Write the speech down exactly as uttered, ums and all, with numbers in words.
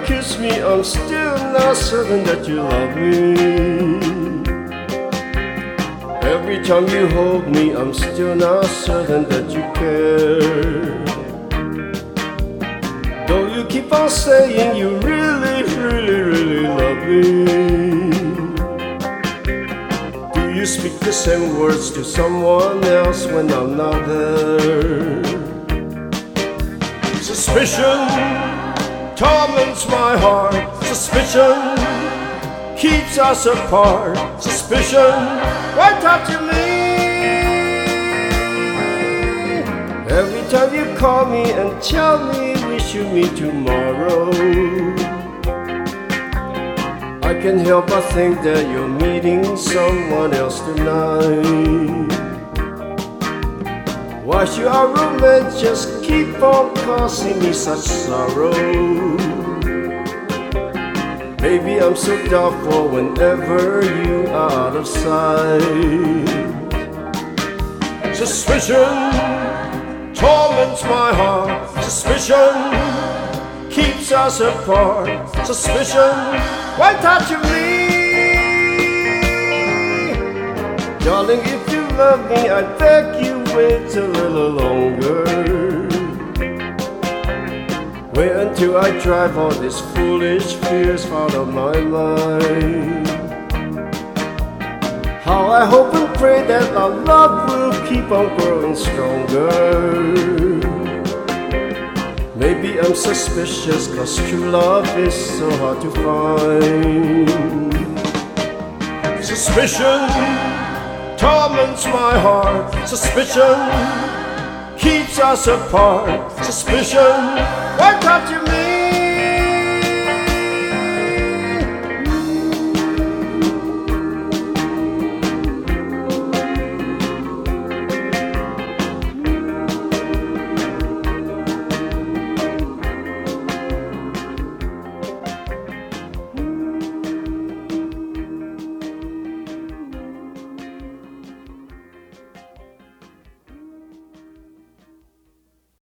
kiss me, I'm still not certain that you love me. Every time you hold me, I'm still not certain that you care. Though you keep on saying you really, really, really love me, do you speak the same words to someone else when I'm not there? Suspicion torments my heart. Suspicion keeps us apart. Suspicion, why talk to me? Every time you call me and tell me we should meet tomorrow, I can't help but think that you're meeting someone else tonight. Why should our romance just keep on causing me such sorrow? Baby, I'm so doubtful whenever you are out of sight. Suspicion torments my heart. Suspicion keeps us apart. Suspicion, why touch me? Darling, if you love me, I beg you wait a little longer. Wait until I drive all these foolish fears out of my mind. How I hope and pray that our love will keep on growing stronger. Maybe I'm suspicious, cause true love is so hard to find. Suspicion torments my heart. Suspicion keeps us apart. Suspicion, why can't you me?